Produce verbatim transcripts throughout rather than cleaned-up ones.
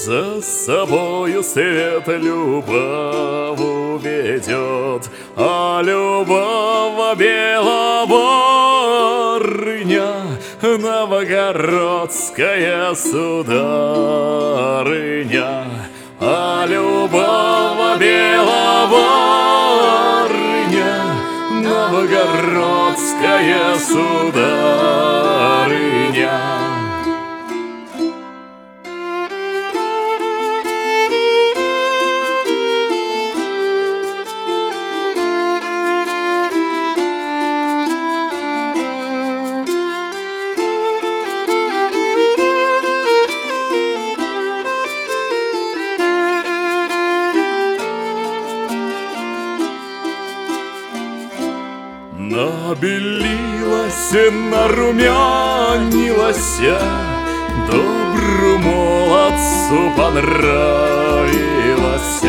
За собою свет любовь ведет, а любовь белоборыня, новгородская сударыня. А любовь белоборыня, новгородская сударыня. Набелилась, нарумянилась, добру молодцу понравилась,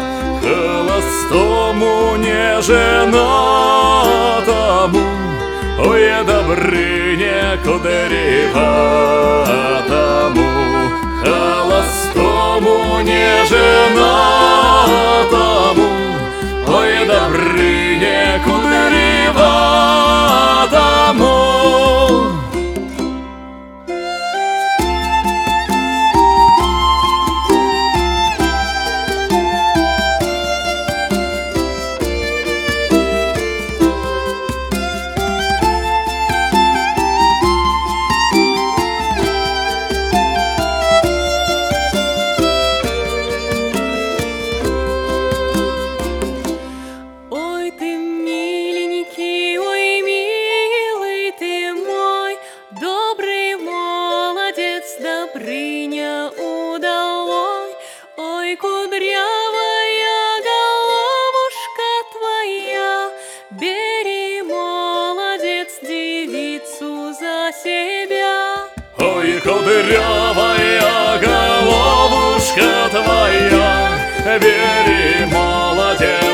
холостому неженатому, ой, Добрыне кудряватому, холостому неженатому, ой, Добрыне кудряватому. Добрыня удалой, ой, кудрявая головушка твоя, бери, молодец, девицу за себя. Ой, кудрявая головушка твоя, бери, молодец.